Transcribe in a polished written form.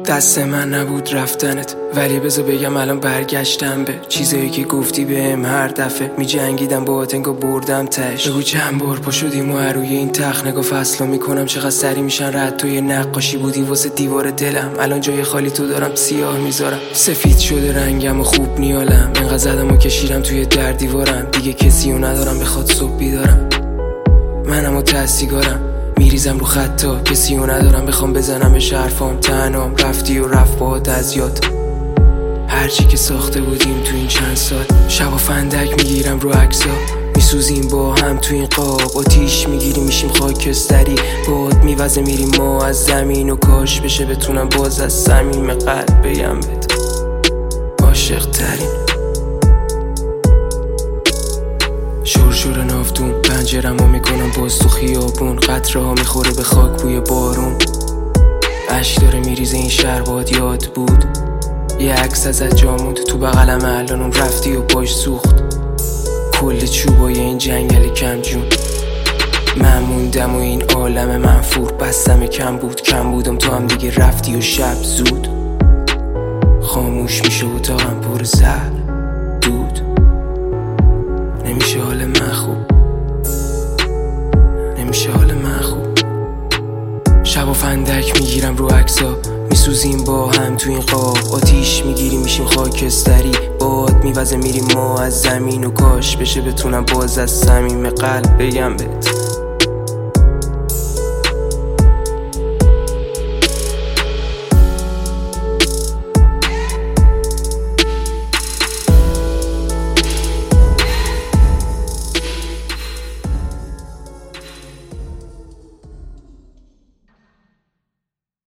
دست من نبود رفتنت، ولی بذار بگم الان برگشتم به چیزایی که گفتی بهم. هر دفعه می جنگیدم با انگار بردم تش. بگو چند بار پا شدیم و روی این تخت نگاه فصلا میکنم چقدر سری میشن رد. توی نقاشی بودی واسه دیوار دلم، الان جای خالی تو دارم سیاه میذارم. سفید شده رنگم و خوب نیالم، انقدر زدم و کشیدم توی در دیوارم. دیگه کسی رو ندارم بخواد صبح بیدارم، منم و تحصیگارم. میریزم رو خطا کسی رو ندارم بخوام بزنم به شرفام. تنام رفتی و رفت باهات از یاد هرچی که ساخته بودیم تو این چند سال. شب و فندک میگیرم رو عکسا، میسوزیم با هم تو این قاب. آتیش میگیریم میشیم خاکستری، باد میوزه میریم ما از زمین. و کاش بشه بتونم باز از صمیم قلب بگم بهت عاشق ترین. شور نافتون پنجرمو میکنم باز تو خیابون، قطره ها میخوره به خاک بوی بارون. عشق داره میریزه این شهر باد یاد بود، یه عکس ازت جاموند تو بغلم الان رفتی و باش سوخت. کل چوبای این جنگل کم جون من موندم و این عالم منفور. بستم کم بودم تو هم دیگه رفتی و شب زود خاموش میشه اتاقم پر زهر دود. نمیشه حال من خوب، نمیشه حال من خوب. شب و فندک میگیرم رو عکسا، میسوزیم با هم تو این قاب. آتیش میگیریم میشیم خاکستری، باد میوزه میریم ما از زمین. و کاش بشه بتونم باز از صمیم قلب بگم بهت